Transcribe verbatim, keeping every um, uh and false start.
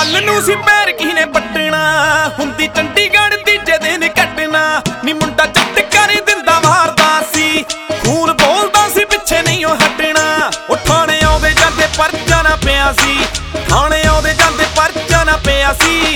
ਕੱਲ ਨੂੰ ਸੀ ਪੈਰ ਕਿਹਨੇ ਪੱਟਣਾ, ਹੁੰਦੀ ਚੰਡੀਗੜ੍ਹ ਤੀਜੇ ਦਿਨ ਕੱਟਣਾ ਨੀ ਮੁੰਡਾ ਜੱਟ ਕਰ ਦਿੰਦਾ ਮਾਰਦਾ ਸੀ, ਖੂਨ ਬੋਲਦਾ ਸੀ ਪਿੱਛੇ ਨਹੀਂ ਉਹ ਹਟਣਾ। ਉਹ ਥਾਣੇ ਆਉਂਦੇ ਜਾਂਦੇ ਪਰਚਾ ਨਾ ਪਿਆ ਸੀ, ਥਾਣੇ ਆਉਂਦੇ ਜਾਂਦੇ ਪਰਚਾ ਨਾ ਪਿਆ ਸੀ।